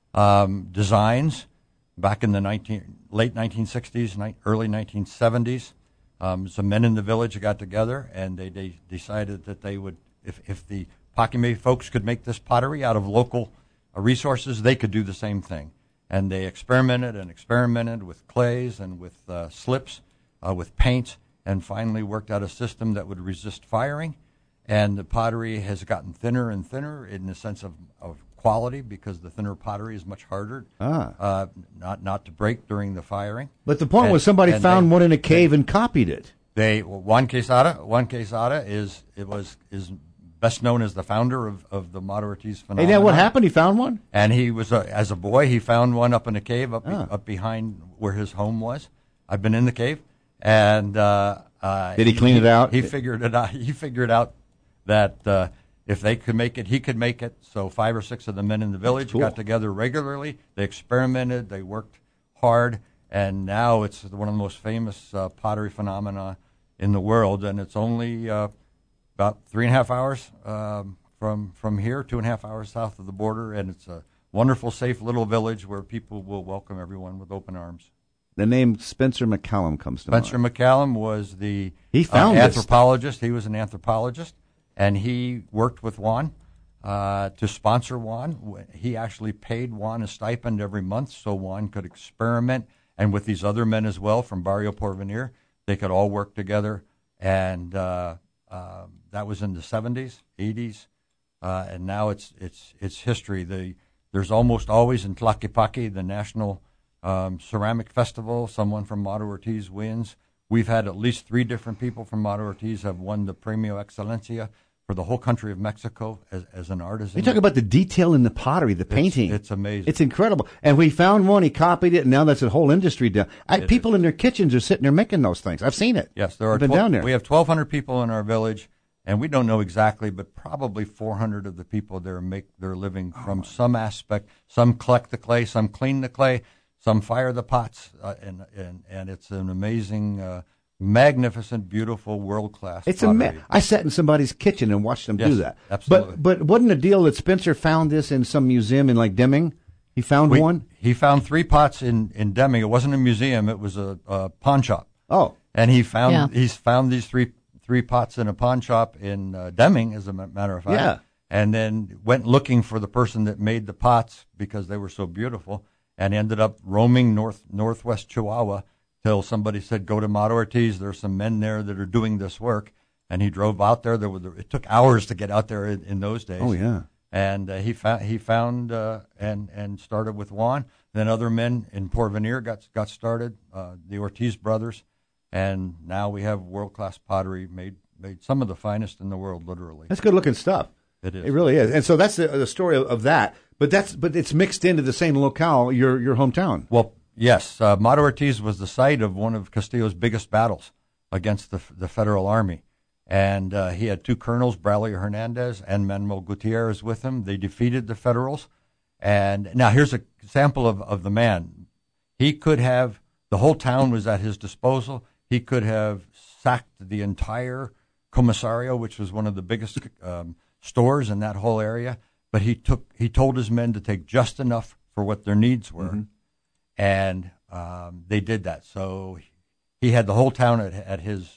Um, designs back in the nineteen, late nineteen sixties, ni- early nineteen seventies. Um, some men in the village got together, and they, they decided that they would, if, if the Pakime folks could make this pottery out of local uh, resources, they could do the same thing. And they experimented and experimented with clays and with uh, slips, uh, with paints, and finally worked out a system that would resist firing. And the pottery has gotten thinner and thinner in the sense of, of quality, because the thinner pottery is much harder ah. uh, not not to break during the firing. But the point and, was somebody found they, one in a cave they, and copied it. They Juan Quesada. Juan Quesada is it was is best known as the founder of, of the Mata Ortiz phenomenon. Hey, now what happened? He found one, and he was a, as a boy he found one up in a cave up ah. be, up behind where his home was. I've been in the cave, and uh, uh, did he, he clean it out? He figured it out. He figured out that. Uh, If they could make it, he could make it. So five or six of the men in the village cool. got together regularly. They experimented. They worked hard. And now it's one of the most famous uh, pottery phenomena in the world. And it's only uh, about three and a half hours um, from from here, two and a half hours south of the border. And it's a wonderful, safe little village where people will welcome everyone with open arms. The name Spencer McCallum comes to Spencer mind. Spencer McCallum was the he found uh, anthropologist. He was an anthropologist. And he worked with Juan uh, to sponsor Juan. He actually paid Juan a stipend every month so Juan could experiment. And with these other men as well from Barrio Porvenir, they could all work together. And uh, uh, that was in the seventies, eighties, uh, and now it's it's it's history. The there's almost always in Tlaquepaque, the National um, Ceramic Festival, someone from Mata Ortiz wins. We've had at least three different people from Mata Ortiz have won the Premio Excelencia for the whole country of Mexico as, as an artisan. You talk about the detail in the pottery, the painting. It's, it's amazing. It's incredible. And we found one, he copied it, and now that's a whole industry down. I, people is. in their kitchens are sitting there making those things. I've seen it. Yes, there are. I've been twelve, down there. We have twelve hundred people in our village, and we don't know exactly, but probably four hundred of the people there make their living from oh some aspect. Some collect the clay, some clean the clay, some fire the pots, uh, and, and, and it's an amazing uh magnificent, beautiful, world-class It's pottery. a I sat in somebody's kitchen and watched them yes, do that. Absolutely. But but wasn't the deal that Spencer found this in some museum in like Deming? He found we, one? He found three pots in, in Deming. It wasn't a museum. It was a, a pawn shop. Oh. And he found yeah. he's found these three three pots in a pawn shop in uh, Deming, as a matter of fact. Yeah. And then went looking for the person that made the pots because they were so beautiful, and ended up roaming north northwest Chihuahua till somebody said, go to Mata Ortiz. There's some men there that are doing this work. And he drove out there. There were, it took hours to get out there in, in those days. Oh, yeah. And uh, he found, he found uh, and, and started with Juan. Then other men in Porvenir got got started, uh, the Ortiz brothers. And now we have world-class pottery made, made some of the finest in the world, literally. That's good-looking stuff. It is. It really is. And so that's the, the story of, of that. But that's but it's mixed into the same locale, your your hometown. Well, yes. Uh, Mato Ortiz was the site of one of Castillo's biggest battles against the the Federal Army. And uh, he had two colonels, Braulio Hernandez and Manuel Gutierrez, with him. They defeated the Federals. And now here's an example of, of the man. He could have, the whole town was at his disposal. He could have sacked the entire Comisario, which was one of the biggest um, stores in that whole area. But he took, he told his men to take just enough for what their needs were. Mm-hmm. And um, they did that. So he had the whole town at, at his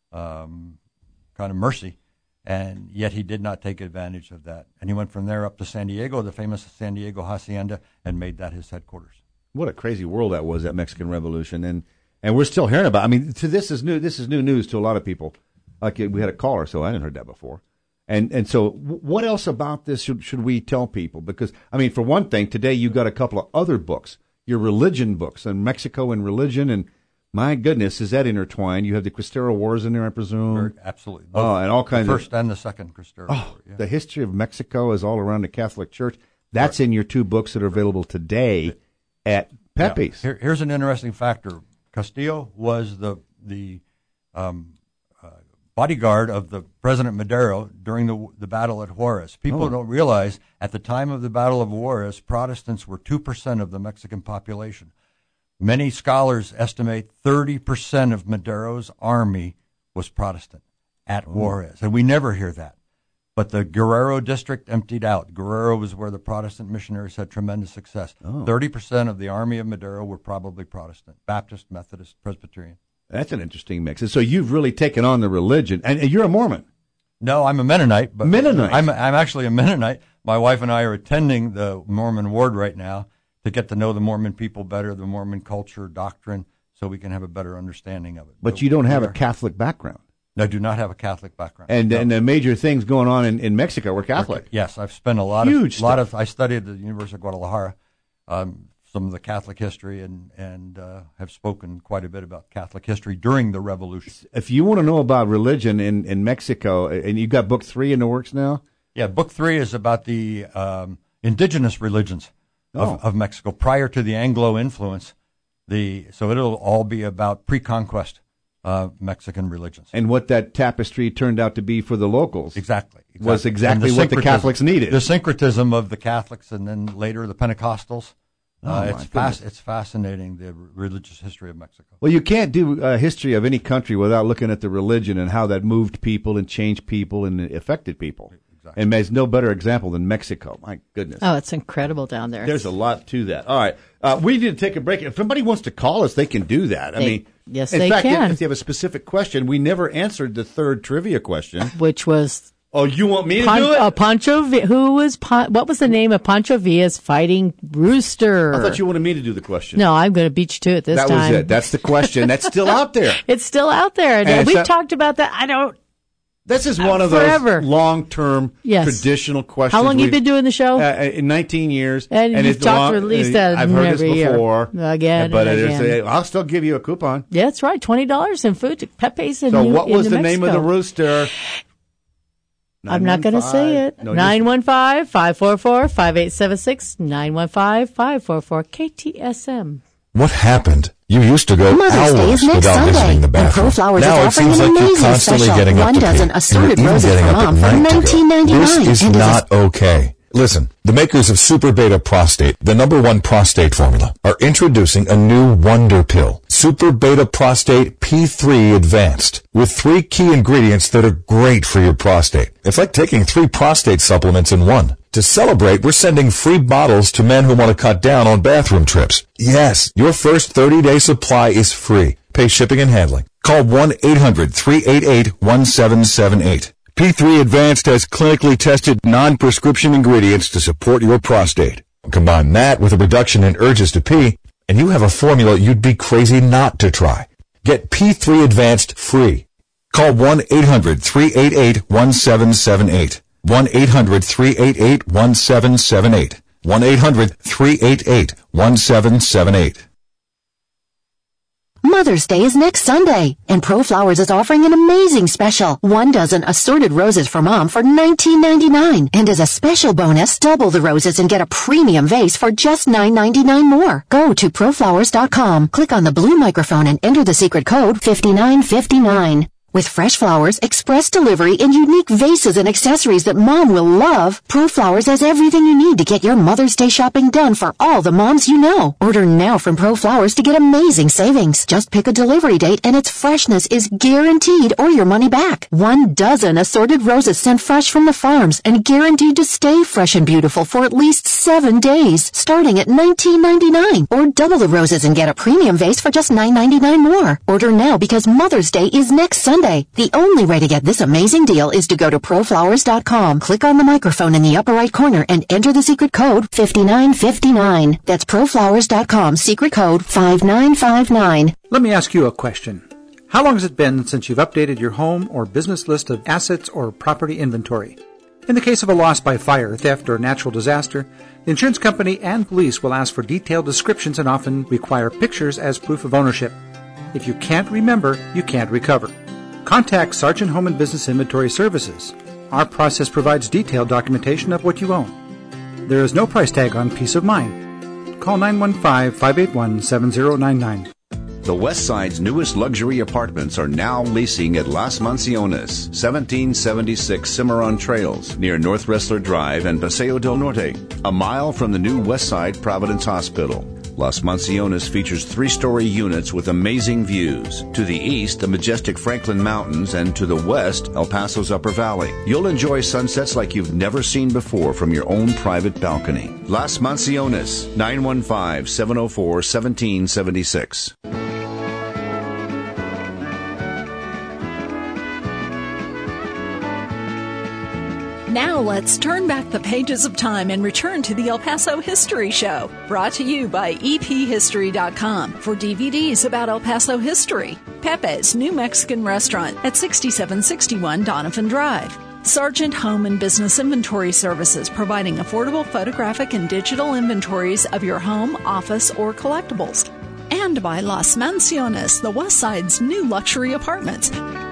um, kind of mercy. And yet he did not take advantage of that. And he went from there up to San Diego, the famous San Diego Hacienda, and made that his headquarters. What a crazy world that was, that Mexican Revolution. And and we're still hearing about it. I mean, to this is new this is new news to a lot of people. Like we had a caller, so I hadn't heard that before. And and so what else about this should, should we tell people? Because, I mean, for one thing, today you got a couple of other books, your religion books, and Mexico and religion, and my goodness, is that intertwined? You have the Cristero Wars in there, I presume? Very, absolutely. Both, oh, and all kinds the of... first and the second Cristero oh, War. Yeah. The history of Mexico is all around the Catholic Church. That's right. In your two books that are available today at Pepe's. Yeah. Here, here's an interesting factor. Castillo was the the um, uh, bodyguard of the President Madero during the the battle at Juarez. People oh. don't realize at the time of the Battle of Juarez, Protestants were two percent of the Mexican population. Many scholars estimate thirty percent of Madero's army was Protestant at oh. Juarez, and we never hear that. But the Guerrero district emptied out. Guerrero was where the Protestant missionaries had tremendous success. Oh. thirty percent of the army of Madero were probably Protestant, Baptist, Methodist, Presbyterian. That's an interesting mix. And so you've really taken on the religion. And, and you're a Mormon. No, I'm a Mennonite. But Mennonite? I'm, I'm actually a Mennonite. My wife and I are attending the Mormon ward right now to get to know the Mormon people better, the Mormon culture, doctrine, so we can have a better understanding of it. But, but you don't have a Catholic background. No, I do not have a Catholic background. And no. and the major things going on in, in Mexico were Catholic. Okay. Yes, I've spent a lot Huge of lot of. I studied at the University of Guadalajara, um, some of the Catholic history, and and uh, have spoken quite a bit about Catholic history during the Revolution. If you want to know about religion in, in Mexico, and you've got book three in the works now. Yeah, book three is about the um, indigenous religions of, oh. of Mexico prior to the Anglo influence. The so it'll all be about pre-conquest. Uh, Mexican religions. And what that tapestry turned out to be for the locals. Exactly. exactly. Was exactly the what the Catholics needed. The syncretism of the Catholics and then later the Pentecostals. Oh, uh, it's fast, It's fascinating, the religious history of Mexico. Well, you can't do a history of any country without looking at the religion and how that moved people and changed people and affected people. Exactly. And there's no better example than Mexico. My goodness. Oh, it's incredible down there. There's a lot to that. All right. Uh, we need to take a break. If somebody wants to call us, they can do that. I they, mean, yes, in they fact, can. If they have a specific question, we never answered the third trivia question, which was. Oh, you want me to Pon- do it? Uh, Pancho, v- who was Pon- what was the name of Pancho Villa's fighting rooster? I thought you wanted me to do the question. No, I'm going to beat you to it this that time. That was it. That's the question. That's still out there. It's still out there. And We've that, talked about that. I don't. This is one uh, of forever. those long-term, yes. traditional questions. How long have you been doing the show? Uh, in nineteen years. And, and you've talked long, at least uh, uh, I've heard every this before. Year. Again but and again. again. I'll still give you a coupon. Yeah, that's right. twenty dollars in food to Pepe's in So New, what was in the New name of the rooster? I'm not going to say it. nine one five, five four four, five eight seven six, nine one five, five four four, K T S M. What happened? You used to go Mother's Day hours is next without Sunday, visiting the bathroom. and ProFlowers now is it offering seems an like you're amazing constantly special. getting up One to dozen pee, and assorted you're even roses getting for up mom at for night to nineteen go. ninety-nine. This is And not okay. Listen, the makers of Super Beta Prostate, the number one prostate formula, are introducing a new wonder pill, Super Beta Prostate P three Advanced, with three key ingredients that are great for your prostate. It's like taking three prostate supplements in one. To celebrate, we're sending free bottles to men who want to cut down on bathroom trips. Yes, your first thirty-day supply is free. Pay shipping and handling. Call one eight hundred, three eight eight, one seven seven eight. P three Advanced has clinically tested non-prescription ingredients to support your prostate. Combine that with a reduction in urges to pee, and you have a formula you'd be crazy not to try. Get P three Advanced free. Call one eight hundred, three eight eight, one seven seven eight. one eight hundred, three eight eight, one seven seven eight. one eight hundred, three eight eight, one seven seven eight. Mother's Day is next Sunday, and ProFlowers is offering an amazing special. One dozen assorted roses for Mom for nineteen ninety-nine. And as a special bonus, double the roses and get a premium vase for just nine ninety-nine more. Go to proflowers dot com, click on the blue microphone and enter the secret code fifty-nine fifty-nine. With fresh flowers, express delivery, and unique vases and accessories that Mom will love, ProFlowers has everything you need to get your Mother's Day shopping done for all the moms you know. Order now from ProFlowers to get amazing savings. Just pick a delivery date and its freshness is guaranteed or your money back. One dozen assorted roses sent fresh from the farms and guaranteed to stay fresh and beautiful for at least seven days, starting at nineteen ninety-nine. Or double the roses and get a premium vase for just nine ninety-nine more. Order now because Mother's Day is next Sunday. The only way to get this amazing deal is to go to proflowers dot com, click on the microphone in the upper right corner, and enter the secret code fifty-nine fifty-nine. That's proflowers dot com, secret code five nine five nine. Let me ask you a question. How long has it been since you've updated your home or business list of assets or property inventory? In the case of a loss by fire, theft, or natural disaster, the insurance company and police will ask for detailed descriptions and often require pictures as proof of ownership. If you can't remember, you can't recover. Contact Sargent Home and Business Inventory Services. Our process provides detailed documentation of what you own. There is no price tag on peace of mind. Call nine one five, five eight one, seven zero nine nine. The West Side's newest luxury apartments are now leasing at Las Mansiones, seventeen seventy-six Cimarron Trails, near North Wrestler Drive and Paseo del Norte, a mile from the new West Side Providence Hospital. Las Mansiones features three-story units with amazing views. To the east, the majestic Franklin Mountains, and to the west, El Paso's Upper Valley. You'll enjoy sunsets like you've never seen before from your own private balcony. Las Mansiones, nine one five, seven oh four, one seven seven six. Now let's turn back the pages of time and return to the El Paso History Show, brought to you by E P history dot com for D V Ds about El Paso history. Pepe's New Mexican Restaurant at sixty-seven sixty-one Donovan Drive. Sargent Home and Business Inventory Services, providing affordable photographic and digital inventories of your home, office, or collectibles. And by Las Mansiones, the West Side's new luxury apartments.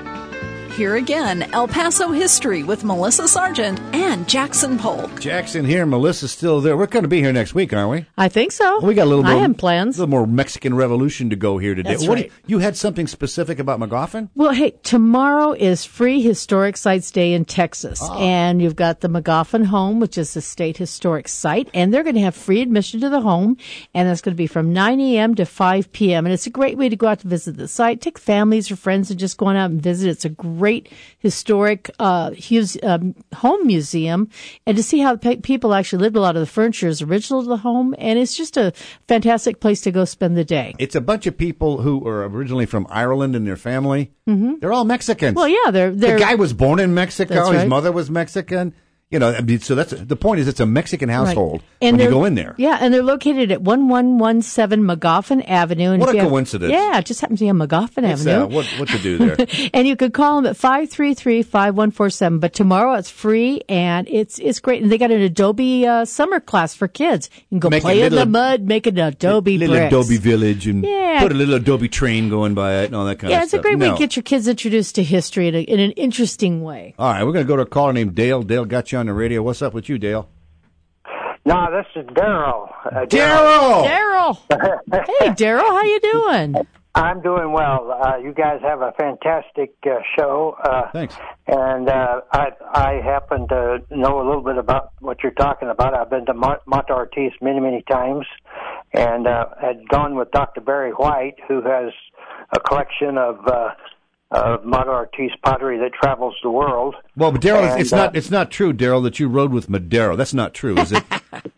Here again, El Paso History with Melissa Sargent and Jackson Polk. Jackson here, Melissa's still there. We're going to be here next week, aren't we? I think so. We got a little more. I have plans. A little more Mexican Revolution to go here today. That's what right. do you, you had something specific about McGoffin? Well, hey, tomorrow is Free Historic Sites Day in Texas. Oh. And you've got the McGoffin Home, which is a state historic site. And they're going to have free admission to the home. And that's going to be from nine a.m. to five p.m. And it's a great way to go out to visit the site. Take families or friends and just go on out and visit. It's a great historic historic uh, Hughes, um, home museum, and to see how pe- people actually lived. A lot of the furniture is original to the home, and it's just a fantastic place to go spend the day. It's a bunch of people who are originally from Ireland and their family. Mm-hmm. They're all Mexicans. Well, yeah, they're, they're the guy was born in Mexico. That's right. His mother was Mexican. You know, I mean, so that's the point. Is it's a Mexican household right. and when you go in there. Yeah, and they're located at one one one seven McGoffin Avenue. And what if a you have, coincidence! Yeah, it just happens to be on McGoffin it's, Avenue. Uh, what what to do there? And you could call them at five three three, five one four seven. But tomorrow it's free and it's it's great. And they got an Adobe uh, summer class for kids. You can go make play in the mud, make an Adobe little bricks. Adobe village, and yeah. put a little Adobe train going by it and all that kind yeah, of stuff. Yeah, it's a great no. way to get your kids introduced to history in, a, in an interesting way. All right, we're going to go to a caller named Dale. Dale got you on the radio. What's up with you, Dale? No, this is Daryl. Uh, Daryl! Daryl! Hey, Daryl, how you doing? I'm doing well. Uh, you guys have a fantastic uh, show. Uh, Thanks. And uh, I I happen to know a little bit about what you're talking about. I've been to Mont, Mont Ortiz many, many times, and uh, had gone with Doctor Barry White, who has a collection of uh, Uh, Mont Ortiz pottery that travels the world. Well, but Daryl, and, it's uh, not it's not true, Daryl, that you rode with Madero. That's not true, is it?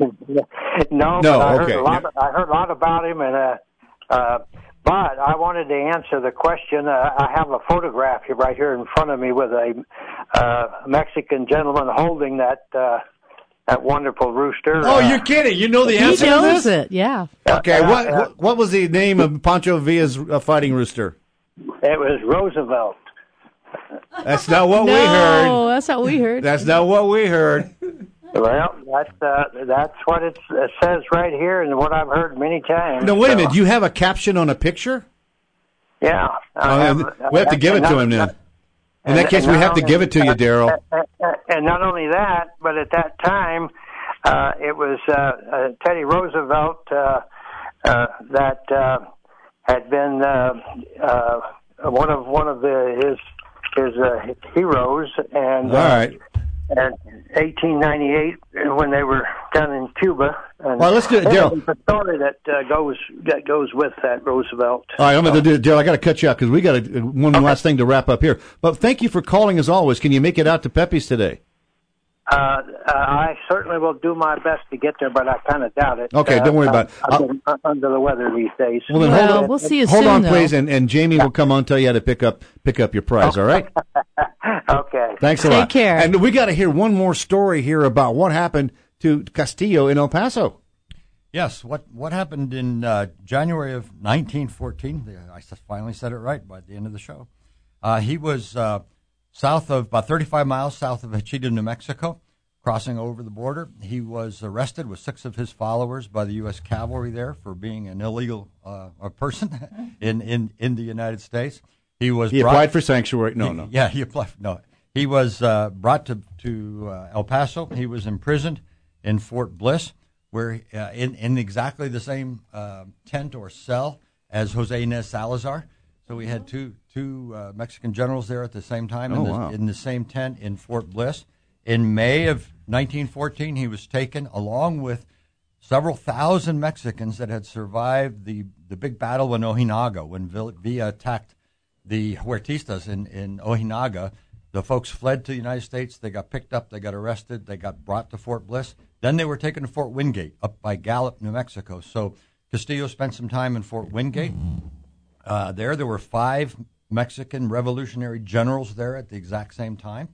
no, no. But I okay. heard a lot. Of, I heard a lot about him, and uh, uh, but I wanted to answer the question. Uh, I have a photograph here, right here in front of me, with a uh, Mexican gentleman holding that uh, that wonderful rooster. Oh, uh, you're kidding! You know the answer he to knows this? it. Yeah. Okay. Uh, what, uh, what what was the name of Pancho Villa's uh, fighting rooster? It was Roosevelt. That's not what no, we heard. No, that's not what we heard. That's not what we heard. Well, that's uh, that's what it's, it says right here, and what I've heard many times. No, wait so. a minute. Do you have a caption on a picture? Yeah. Oh, have, we have to give it to him then. In that case, we have to give it to you, Daryl. And not only that, but at that time, uh, it was uh, uh, Teddy Roosevelt uh, uh, that uh, had been uh, uh, one of one of the, his his uh, heroes, and all right. And eighteen ninety-eight, when they were down in Cuba. And well, let's do it, Daryl. The story that uh, goes that goes with that Roosevelt. All right, I'm going to do it, Daryl. I got to cut you out because we got a, one okay. last thing to wrap up here. But thank you for calling as always. Can you make it out to Pepe's today? Uh, uh, I certainly will do my best to get there, but I kind of doubt it. Okay, uh, don't worry about it. I'm, I'm under the weather these days. Well, then well, hold on, we'll see you hold soon, on, though. please, and, and Jamie will come on and tell you how to pick up pick up your prize. All right? Okay. Thanks a Take lot. Take care. And we got to hear one more story here about what happened to Castillo in El Paso. Yes, what what happened in uh, January of nineteen fourteen? I finally said it right by the end of the show. Uh, he was uh, south of about thirty-five miles south of Hachita, New Mexico, crossing over the border. He was arrested with six of his followers by the U S cavalry there for being an illegal uh, person in, in, in the United States. He was he brought, applied for sanctuary. No, he, no. Yeah, he applied. No, he was uh, brought to to uh, El Paso. He was imprisoned in Fort Bliss, where uh, in in exactly the same uh, tent or cell as Jose Inez Salazar. So we had two two uh, Mexican generals there at the same time in, oh, the, wow. in the same tent in Fort Bliss. In May of nineteen fourteen, he was taken along with several thousand Mexicans that had survived the, the big battle in Ojinaga when Villa attacked the Huertistas in, in Ojinaga. The folks fled to the United States. They got picked up. They got arrested. They got brought to Fort Bliss. Then they were taken to Fort Wingate up by Gallup, New Mexico. So Castillo spent some time in Fort Wingate. Uh, there, there were five Mexican revolutionary generals there at the exact same time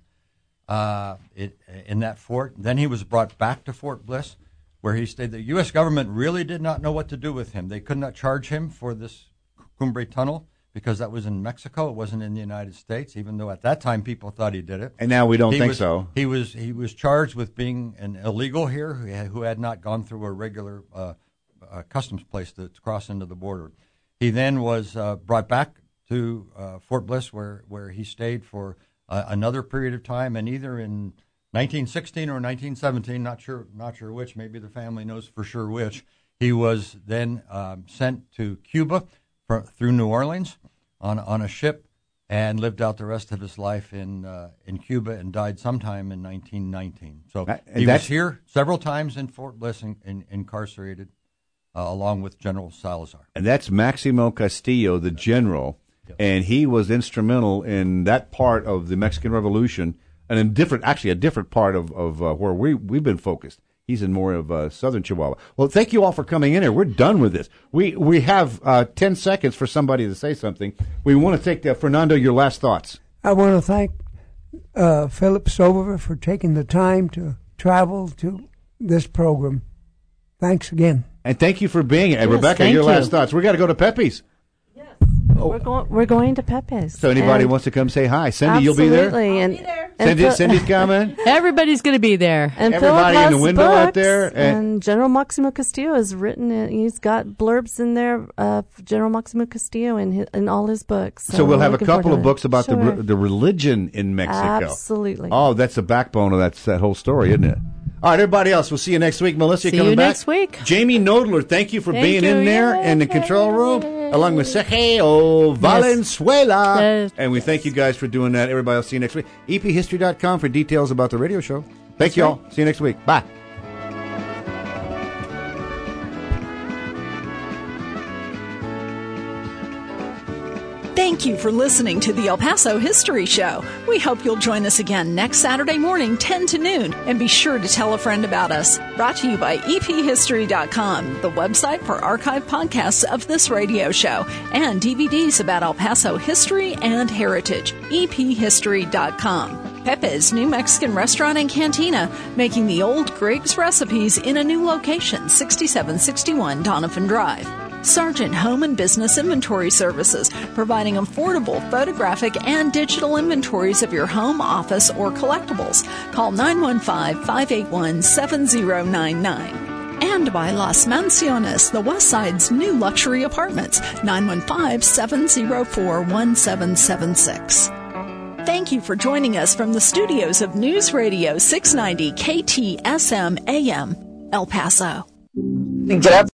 uh, it, in that fort. Then he was brought back to Fort Bliss, where he stayed. The U S government really did not know what to do with him. They could not charge him for this Cumbre Tunnel because that was in Mexico. It wasn't in the United States, even though at that time people thought he did it. And now we don't he think was, so. He was he was charged with being an illegal here who had, who had not gone through a regular uh, uh, customs place to, to cross into the border. He then was uh, brought back to uh, Fort Bliss, where, where he stayed for uh, another period of time, and either in nineteen sixteen or nineteen seventeen, not sure, not sure which. Maybe the family knows for sure which. He was then um, sent to Cuba for, through New Orleans on on a ship, and lived out the rest of his life in uh, in Cuba, and died sometime in nineteen nineteen. So that, he was here several times in Fort Bliss, in, in, incarcerated, uh, along with General Salazar. And that's Maximo Castillo, the general, yep. And he was instrumental in that part of the Mexican Revolution, and in different, actually a different part of of uh, where we we've been focused. He's in more of uh, southern Chihuahua. Well, thank you all for coming in here. We're done with this. We we have uh, ten seconds for somebody to say something. We want to take uh, Fernando, your last thoughts. I want to thank uh, Philip Stover for taking the time to travel to this program. Thanks again. And thank you for being here. Yes, Rebecca, your you. last thoughts. We got to go to Pepe's. Oh. We're going. We're going to Pepe's. So anybody wants to come say hi, Cindy, you'll be there. Absolutely, and, and Cindy, Phil- Cindy's coming. Everybody's going to be there. And everybody Philip in the has window books, out there. And, and General Maximo Castillo has written it. He's got blurbs in there of General Maximo Castillo in his, in all his books. So, so we'll have a looking couple forward of to books it. about Sure. the re- the religion in Mexico. Absolutely. Oh, that's the backbone of that that whole story, isn't it? All right, everybody else, we'll see you next week. Melissa, See coming you back. next week. Jamie Nodler, thank you for Thank being you. in there Yay. in the control room, along with Sergio Valenzuela. Yes. And we thank you guys for doing that. Everybody else, see you next week. E P history dot com for details about the radio show. Thank That's you all. right. See you next week. Bye. Thank you for listening to the El Paso History Show. We hope you'll join us again next Saturday morning, ten to noon, and be sure to tell a friend about us. Brought to you by E P history dot com, the website for archive podcasts of this radio show, and D V Ds about El Paso history and heritage. E P history dot com. Pepe's New Mexican Restaurant and Cantina, making the old Griggs recipes in a new location, sixty-seven sixty-one Donovan Drive. Sargent Home and Business Inventory Services, providing affordable photographic and digital inventories of your home, office, or collectibles. Call nine one five, five eight one, seven zero nine nine. And by Las Mansiones, the West Side's new luxury apartments, nine one five, seven zero four, one seven seven six. Thank you for joining us from the studios of News Radio six ninety K T S M A M, El Paso. Get up.